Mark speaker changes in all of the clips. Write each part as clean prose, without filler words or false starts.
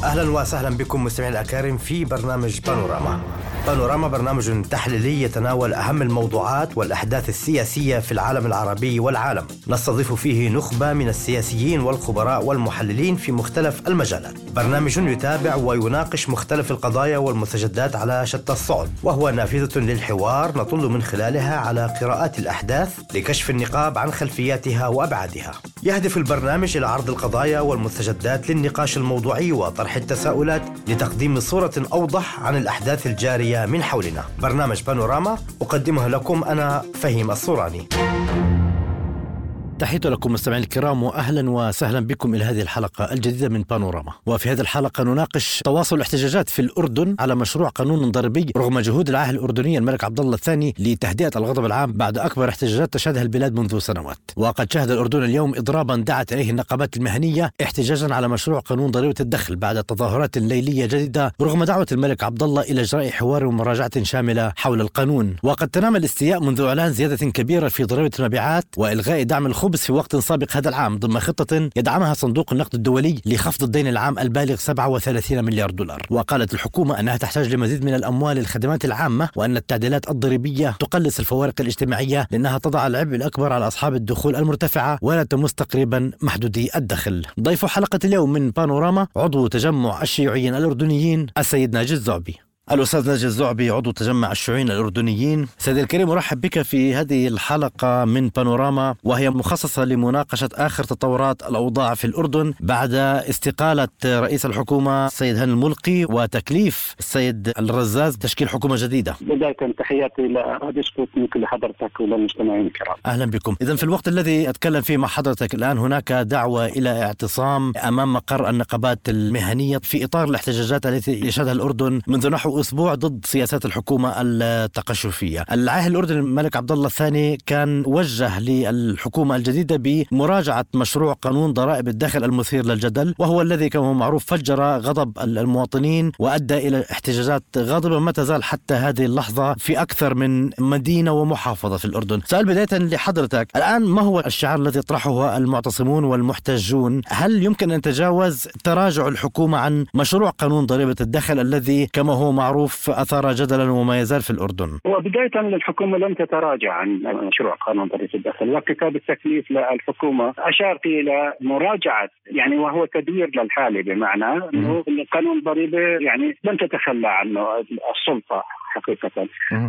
Speaker 1: أهلا وسهلا بكم مستمعين الأكارم في برنامج بانوراما. بانوراما برنامج تحليلي يتناول أهم الموضوعات والأحداث السياسية في العالم العربي والعالم. نستضيف فيه نخبة من السياسيين والخبراء والمحللين في مختلف المجالات. برنامج يتابع ويناقش مختلف القضايا والمستجدات على شتى الصعد، وهو نافذة للحوار نطل من خلالها على قراءات الأحداث لكشف النقاب عن خلفياتها وأبعادها. يهدف البرنامج إلى عرض القضايا والمستجدات للنقاش الموضوعي وطرح التساؤلات لتقديم صورة أوضح عن الأحداث الجارية من حولنا. برنامج بانوراما أقدمه لكم أنا فهيم الصوراني. تحية لكم مستمعين الكرام وأهلا وسهلا بكم إلى هذه الحلقة الجديدة من بانوراما. وفي هذه الحلقة نناقش تواصل الاحتجاجات في الأردن على مشروع قانون ضريبي رغم جهود العاهل الأردني الملك عبد الله الثاني لتهدئة الغضب العام بعد أكبر احتجاجات تشهدها البلاد منذ سنوات. وقد شهد الأردن اليوم إضرابا دعت إليه النقابات المهنية احتجاجا على مشروع قانون ضريبة الدخل بعد تظاهرات ليلية جديدة رغم دعوة الملك عبد الله إلى إجراء حوار ومراجعة شاملة حول القانون. وقد تنامى الاستياء منذ إعلان زيادة كبيرة في ضريبة المبيعات وإلغاء دعم الخبز في وقت سابق هذا العام ضمن خطة يدعمها صندوق النقد الدولي لخفض الدين العام البالغ 37 مليار دولار. وقالت الحكومة أنها تحتاج لمزيد من الأموال للخدمات العامة وأن التعديلات الضريبية تقلص الفوارق الاجتماعية لأنها تضع العبء الأكبر على أصحاب الدخول المرتفعة ولا تمس تقريبا محدودي الدخل. ضيف حلقة اليوم من بانوراما عضو تجمع الشيوعيين الأردنيين السيد ناجي الزعبي. الأستاذ ناجي الزعبي عضو تجمع الشيوعيين الأردنيين. سيدي الكريم، أرحب بك في هذه الحلقة من بانوراما وهي مخصصة لمناقشة آخر تطورات الأوضاع في الأردن بعد استقالة رئيس الحكومة السيد هاني الملقي وتكليف السيد الرزاز تشكيل حكومة جديدة.
Speaker 2: بداية تحياتي لراديو سبوتنيك لحضرتك وللمستمعين الكرام.
Speaker 1: أهلا بكم. إذن في الوقت الذي أتكلم فيه مع حضرتك الآن هناك دعوة إلى اعتصام أمام مقر النقابات المهنية في إطار الاحتجاجات التي يشهدها الأردن منذ نحو أسبوع ضد سياسات الحكومة التقشفية. العاهل الأردني الملك عبد الله الثاني كان وجه للحكومة الجديدة بمراجعة مشروع قانون ضرائب الدخل المثير للجدل، وهو الذي كما هو معروف فجر غضب المواطنين وأدى إلى احتجاجات غاضبة ما تزال حتى هذه اللحظة في أكثر من مدينة ومحافظة في الأردن. سؤال بداية لحضرتك، الآن ما هو الشعار الذي يطرحه المعتصمون والمحتجون؟ هل يمكن أن تجاوز تراجع الحكومة عن مشروع قانون ضريبة الدخل الذي كما هو معروف أثار جدلا وما يزال في الأردن؟
Speaker 2: وبداية الحكومة لم تتراجع عن مشروع قانون ضريبة الدخل، وكتاب التكليف للحكومة أشار إلى مراجعة وهو تدوير للحالة، بمعنى أنه قانون ضريبة لم تتخلى عنه السلطة حقيقة.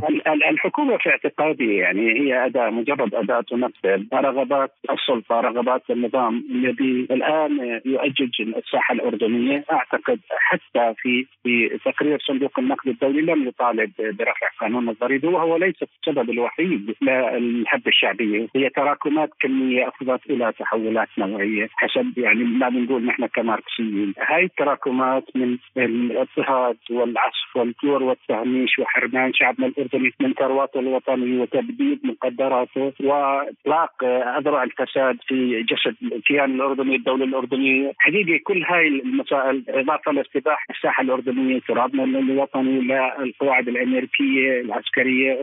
Speaker 2: الحكومة في اعتقادي هي أداة، مجرد أداة تنفذ رغبات السلطة، رغبات النظام الذي الآن يؤجج الساحة الأردنية. أعتقد حتى في تقرير صندوق النقد الدولي لم يطالب برفع قانون الضريبة، وهو ليس السبب الوحيد للحب الشعبية. هي تراكمات كمية أفضت إلى تحولات نوعية حسب ما بنقول نحن كماركسيين. هاي التراكمات من الاضطهاد والعصف والجور والتهميش حرمان شعبنا الأردني من ثرواته الوطنية وتبديد مقدراته وإطلاق أذرع الفساد في جسد الكيان الأردني، الدولة الأردنية. حقيقة كل هاي المسائل إضافة لاستباحة الساحة الأردنية، ترابنا الوطني، للقواعد الأمريكية العسكرية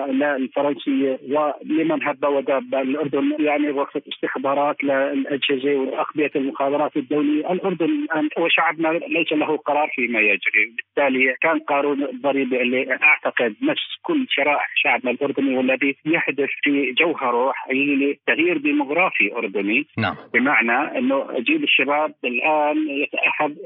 Speaker 2: وللفرنسية ولمن هب وداب الأردن، غرفة استخبارات للأجهزة وأخبية المخابرات الدولية. الأردن الآن وشعبنا ليس له قرار فيما يجري، بالتالي كان قانون الضريبة اللي أعتقد نفس كل شرائح شعبنا الأردني والذي يهدف في جوهره حقيقي تغيير ديموغرافي أردني.
Speaker 1: نعم.
Speaker 2: بمعنى أنه جيل الشباب الآن يتأهب،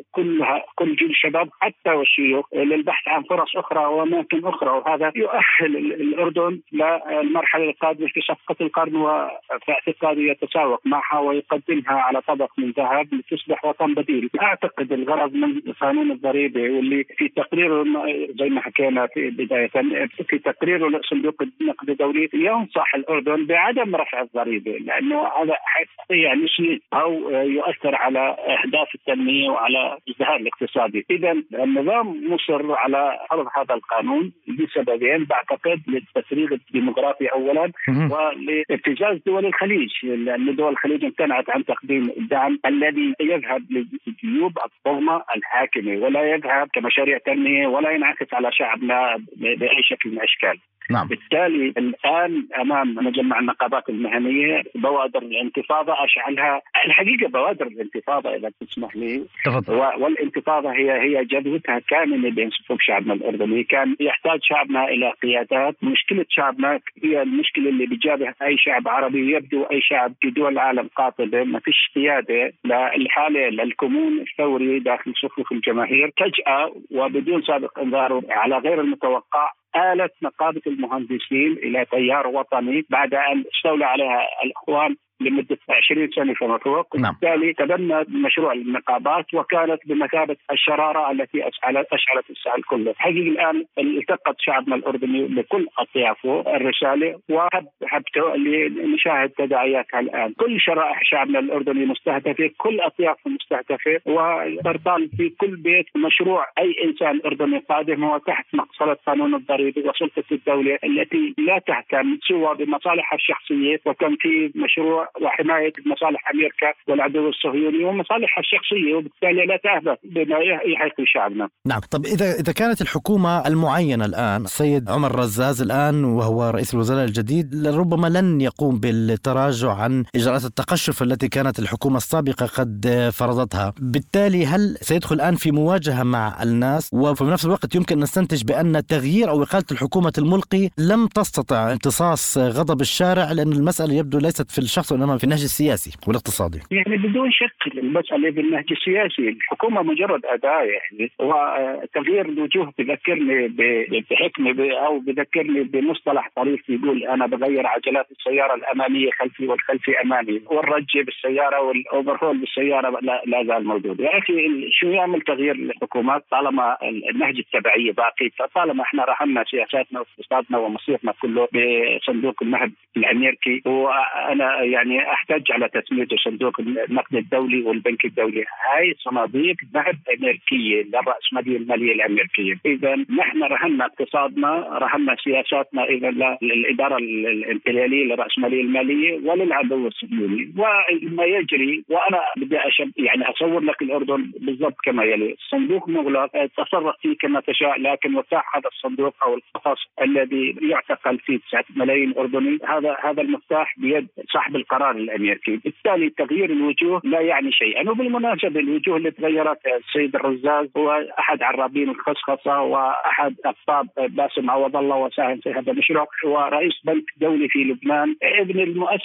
Speaker 2: كل جيل الشباب حتى والشيوخ للبحث عن فرص أخرى وأماكن أخرى، وهذا يؤهل الأردن للمرحلة القادمة في صفقة القرن، وفي اعتقادي يتساوق معها ويقدمها على طبق من ذهب لتصبح وطن بديل. أعتقد الغرض من قانون الضريبة واللي في تقرير زي ما حكينا في بداية في تقرير صندوق النقد الدولي ينصح الأردن بعدم رفع الضريبة، لأنه هذا شيء أو يؤثر على أهداف التنمية وعلى الازدهار الاقتصادي. إذا النظام مصر على حفظ هذا القانون لسببين بعتقد: للتفريغ الديموغرافي أولا، ولابتزاز دول الخليج، لأن دول الخليج امتنعت عن تقديم الدعم الذي يذهب للجيوب الضخمة الحاكمة ولا يذهب كمشاريع تنمية ولا ينعكس على شعبنا بأي شكل من الأشكال.
Speaker 1: نعم.
Speaker 2: بالتالي الآن أمام مجمع النقابات المهنية بوادر الانتفاضة أشعلها الحقيقة بوادر الانتفاضة إذا تسمح لي. والانتفاضة هي جذوتها كامنة بين صفوف شعبنا الأردني. كان يحتاج شعبنا إلى قيادات. مشكلة شعبنا هي المشكلة اللي بيجابه أي شعب عربي، يبدو أي شعب في دول العالم قاطبة، ما فيش قيادة للحالة للكمون الثوري داخل صفوف الجماهير. فجأة وبدون سابق انذار على غير المتوقع آلت نقابة المهندسين إلى تيار وطني بعد أن استولى عليها الإخوان لمدة 20 سنة فما فوق. وبالتالي تبنى مشروع النقابات وكانت بمثابة الشرارة التي أشعلت السائل كله. حقيقة الآن التقط شعبنا الأردني بكل أطيافه الرسالة وحبته لنشاهد تداعياتها الآن. كل شرائح شعبنا الأردني مستهدفة، كل أطيافه مستهدفة، وترطال في كل بيت مشروع أي إنسان أردني قادم هو تحت مقصلة قانون الضريبة وسلطة الدولة التي لا تهتم سوى بمصالحها الشخصية وتنفيذ مشروع وحماية مصالح أمريكا والعدو الصهيوني ومصالحها الشخصية، وبالتالي لا تهدف بما يحيق شعبنا.
Speaker 1: نعم. طب إذا كانت الحكومة المعينة الآن السيد عمر رزاز الآن وهو رئيس الوزراء الجديد ربما لن يقوم بالتراجع عن إجراءات التقشف التي كانت الحكومة السابقة قد فرضتها، بالتالي هل سيدخل الآن في مواجهة مع الناس؟ وفي نفس الوقت يمكن أن نستنتج بأن تغيير أو إقالة الحكومة الملقي لم تستطع امتصاص غضب الشارع، لأن المسألة يبدو ليست في الشخص وإنما في النهج السياسي والاقتصادي.
Speaker 2: يعني بدون شك المسألة بالنهج السياسي. الحكومة مجرد أداة، يعني وتغيير الوجوه بذكرني بحكمة أو بذكرني بمصطلح طريف يقول أنا بغير عجلات السيارة الأمامية خلفي والخلفي أمامي، والرجة بالسيارة والأوفرهول بالسيارة لا زال موجود. يا أخي شو يعمل تغيير الحكومات طالما النهج التبعية باقي؟ طالما احنا رحمنا سياساتنا واقتصادنا ومصيرنا كله بصندوق النقد الأمريكي، وأنا يعني أحتاج على تسميته صندوق النقد الدولي والبنك الدولي. هاي صناديق نقد أمريكية للرأسمالية المالية الأمريكية. إذا نحن رهنا اقتصادنا، رهنا سياساتنا إذا للإدارة الإمبريالية للرأسمالية المالية وللعدو الصهيوني وما يجري. وأنا بدي يعني أصور لك الأردن بالضبط كما يلي: الصندوق مغلق، تصرف فيه كما تشاء، لكن مفتاح هذا الصندوق أو القفص الذي يعتقل فيه 9 ملايين أردني، هذا المفتاح بيد صاحب القرار الأمريكي. بالتالي تغيير الوجوه لا يعني شيئا. وبالمناسبة الوجوه اللي تغيرت، السيد الرزاز هو أحد عرابين الخصخصة وأحد أقطاب باسم عوض الله وساهم في هذا المشروع، ورئيس بنك دولي في لبنان، ابن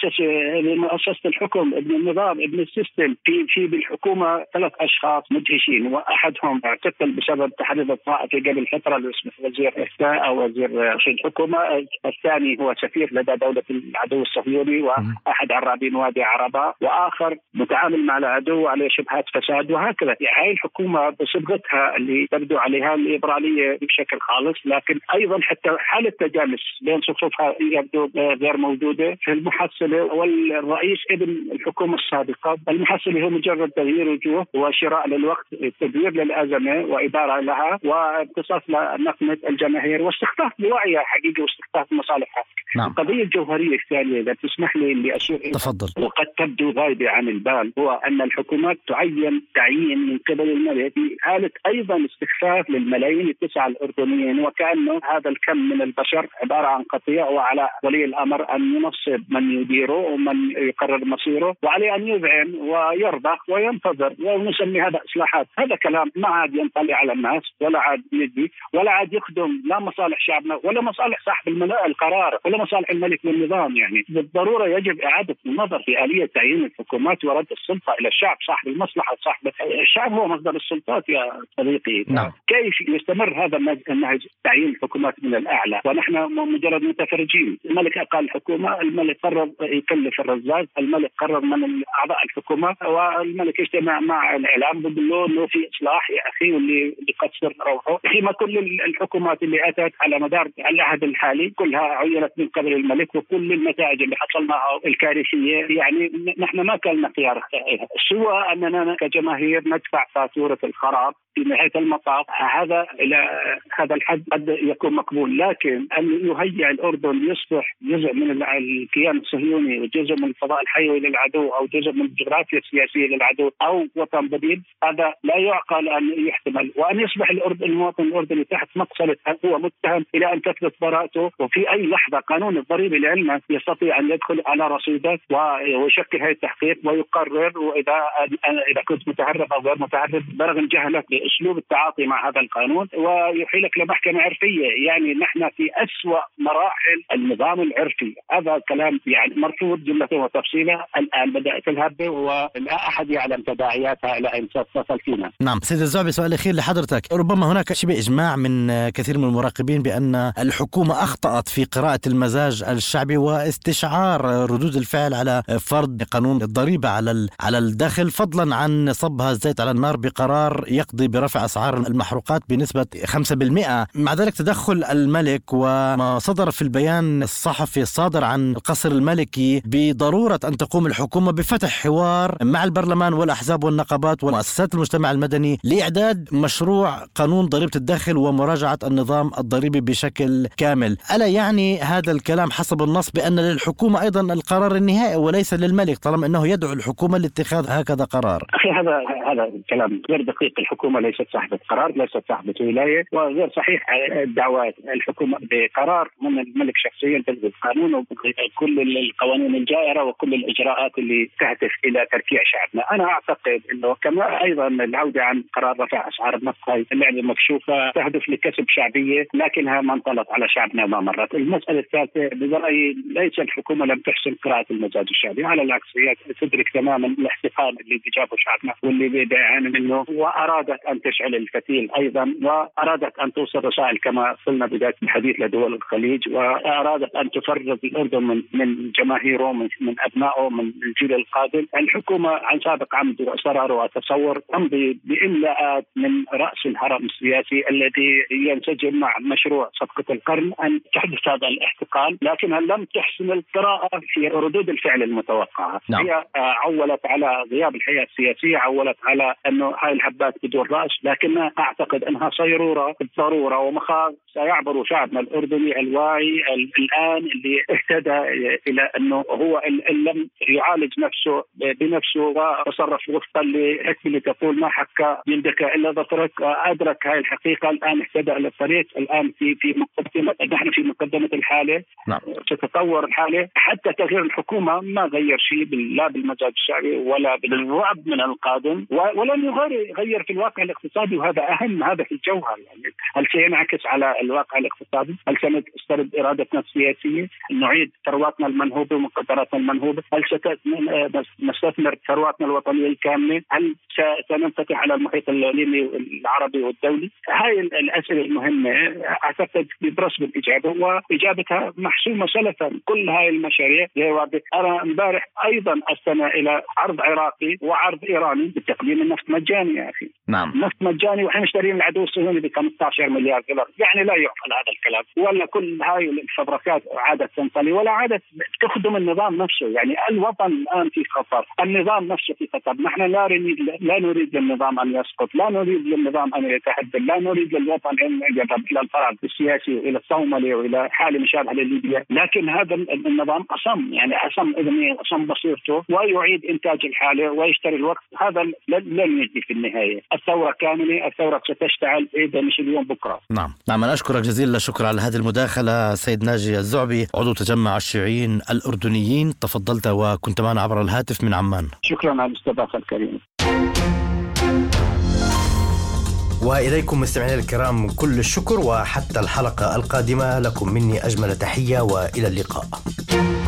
Speaker 2: مؤسسة الحكم، ابن النظام، ابن السيستم. في بالحكومة 3 أشخاص مدهشين، وأحدهم اعتقل بسبب تحريض الطائفي قبل فترة اللي اسمه وزير إفتاء أو وزير الحكومة. الثاني هو سفير لدى دولة العدو الصهيوني وأحد عرابين وادي عربة، وآخر متعامل مع العدو وعليه شبهات فساد. وهكذا هاي الحكومة بصبغتها اللي تبدو عليها الليبرالية بشكل خالص، لكن أيضا حتى حالة تجانس بين صفوفها يبدو غير موجودة في المحصلة. والرئيس ابن الحكومة السابقة، المحصلة هو مجرد تغيير وجوه وشراء للوقت، تدوير للأزمة وإدارة لها وامتصاص لنقمة الجماهير واستخفاف بوعيها حقيقة واستخفاف مصالحها.
Speaker 1: نعم.
Speaker 2: القضية الجوهرية الثانية إذا تسمح لي اللي أشير
Speaker 1: تفضل.
Speaker 2: وقد تبدو غايبة عن البال، هو أن الحكومات تعين من قبل الملك في حالة أيضا استخفاف للملايين 9 الأردنيين، وكأنه هذا الكم من البشر عبارة عن قطيع، وعلى ولي الأمر أن ينصب من يديره ومن يقرر مصيره، وعليه أن يذعن ويرضخ وينتظر ونسمي هذا إصلاحات. هذا كلام ما عاد ينطلي على الناس ولا عاد يدي ولا عاد يخدم لا مصالح شعبنا ولا مصالح صاحب القرار ولا مصالح الملك والنظام. يعني بالضرورة يجب إعادة النظر في آلية تعيين الحكومات ورد السلطة إلى الشعب، صاحب المصلحة، صاحب الشعب هو مصدر السلطات يا صديقي.
Speaker 1: نعم.
Speaker 2: كيف يستمر هذا النهج تعيين الحكومات من الأعلى ونحن مجرد متفرجين؟ الملك أقال الحكومة، الملك قرر يكلف الرزاز، الملك قرر من أعضاء الحكومة، والملك اجتمع مع الإعلام بيقول له إنه في إصلاح يا أخي واللي قصر روحه. فيما كل الحكومات اللي أتت على مدار العهد الحالي كلها عينت من قبل الملك، وكل النتائج اللي حصلناها الكارثية تاريخية يعني نحن ما كان خيار سوى أننا كجماهير ندفع فاتورة الخراب في نهاية المطاف. هذا إلى هذا الحد قد يكون مقبول، لكن أن يهيئ الأردن يصبح جزء من الكيان الصهيوني وجزء من الفضاء الحيوي للعدو أو جزء من الجغرافيا السياسية للعدو أو وطن بديل، هذا لا يعقل أن يحتمل. وأن يصبح المواطن الأردني تحت مقصلة هو متهم إلى أن تثبت براءته، وفي أي لحظة قانون الضريبة لعلمه يستطيع أن يدخل على رصيدك ويشكل هذا التحقيق ويقرر، وإذا كنت متهرب أو غير متهرب برغم جهلك بأسلوب التعاطي مع هذا القانون ويحيلك لمحكمة عرفية. يعني نحن في أسوأ مراحل النظام العرفي. هذا كلام يعني مرفوض جملته وتفصيله. الآن بدأت الهبة ولا أحد يعلم تداعياتها إلى أن تصل فينا.
Speaker 1: نعم سيد الزعبي، سؤال أخير لحضرتك. ربما هناك شبه إجماع من كثير من المراقبين بأن الحكومة أخطأت في قراءة المزاج الشعبي واستشعار ردود الفعل على فرض قانون الضريبة على الدخل، فضلا عن صبها الزيت على النار بقرار يقضي برفع أسعار المحروقات بنسبة 5%. مع ذلك تدخل الملك وما صدر في البيان الصحفي الصادر عن القصر الملكي بضرورة أن تقوم الحكومة بفتح حوار مع البرلمان والأحزاب والنقابات ومؤسسات المجتمع المدني لإعداد مشروع قانون ضريبة الدخل ومراجعة النظام الضريبي بشكل كامل. ألا يعني هذا الكلام حسب النص بأن للحكومة أيضا القرار النهائي وليس للملك، طالما أنه يدعو الحكومة لاتخاذ هكذا قرار؟
Speaker 2: أخي هذا الكلام غير دقيق. الحكومة ليست صاحبة قرار، ليست صاحبة ولاية، وغير صحيح الدعوات الحكومة بقرار من الملك شخصيا تلغي القانون وكل القوانين الجائرة وكل الإجراءات اللي تهدف إلى تركيع شعبنا. أنا أعتقد أنه كما أيضا العودة عن قرار رفع أسعار النفط اللعبة مكشوفة تهدف لكسب شعبية، لكنها ما انطلت على شعبنا وما مرت. المسألة الثالثة برأيي ليس الحكومة لم تحسن قراءة المزاج الشعبي، على العكس هي تدرك تماما الاحتقان اللي جابه شعبنا واللي بيعاني منه، وأرادت أن تشعل الفتيل أيضا، وأرادت أن توصل رسائل كما قلنا بداية الحديث لدول الخليج، وأرادت أن تفرغ الأردن من جماهيره من أبنائه من الجيل القادم. الحكومة عن سابق عمد وإصرار وتصور تمضي بإملاءات من رأس الهرم السياسي الذي ينسجم مع مشروع صفقة القرن أن تحدث هذا الاحتقان، لكنها لم تحسن القراءة في ردود الفعل المتوقعة.
Speaker 1: نعم.
Speaker 2: هي عولت على غياب الحياة السياسية، عولت على أنه هاي الحبات بدون رأس، لكنها أعتقد أنها صيرورة بالضرورة ومخاض سيعبر شعبنا الأردني الواعي الآن اللي اهتدى إلى أنه هو لم يعالج نفسه بنفسه وتصرف وفقا لحكمة اللي تقول ما حكى يندك إلا ظفرك. أدرك هاي الحقيقة، الآن اهتدى إلى الطريق، الآن في مقدمة، نحن في مقدمة الحالة.
Speaker 1: نعم.
Speaker 2: تتطور الحالة حتى تغيير الحكومة ما غير شيء لا بالمزاج الشعبي ولا بالرعب من القادم، ولن يغير في الواقع الاقتصادي، وهذا أهم، هذا في الجوهر. يعني هل سينعكس على الواقع الاقتصادي؟ هل سنسترد إرادتنا السياسية؟ نعيد ثرواتنا المنهوبة ومقدراتنا المنهوبة؟ هل سنستثمر ثرواتنا الوطنية الكاملة؟ هل سننفتح على المحيط الإقليمي العربي والدولي؟ هاي الأسئلة المهمة أعتقد برسم الإجابة، وإجابتها محسومة سلفا. كل هاي المشاريع أنا امبارح أيضا أستمع إلى عرض عراقي وعرض إيراني بتقديم النفط مجاني يا أخي.
Speaker 1: نعم.
Speaker 2: نفط مجاني وإحنا مشترين العدو الصهيوني ب 15 مليار دولار. يعني لا يعقل هذا الكلام. ولا كل هاي الفبركات عادت تنطلي ولا عادت تخدم النظام نفسه. يعني الوطن الآن في خطر، النظام نفسه في خطر. نحن لا نريد للنظام أن يسقط، لا نريد للنظام أن يتهدم، لا نريد للوطن أن يذهب إلى الفراغ السياسي وإلى الصومالي وإلى حالة مشابهة لليبيا. لكن هذا النظام أصم، يعني أصم إذنه، أصم بصيرته، ويعيد إنتاج الحالة ويشتري الوقت. هذا لن يجي في النهاية. الثورة كاملة، الثورة ستشتعل إذا مش اليوم بكرة.
Speaker 1: نعم أنا أشكرك جزيل الشكر على هذه المداخلة سيد ناجي الزعبي، عضو تجمع الشيوعيين الأردنيين. تفضلت وكنت معنا عبر الهاتف من عمان.
Speaker 2: شكرا على الاستضافة الكريمة.
Speaker 1: وإليكم مستمعينا الكرام كل الشكر، وحتى الحلقة القادمة لكم مني أجمل تحية وإلى اللقاء.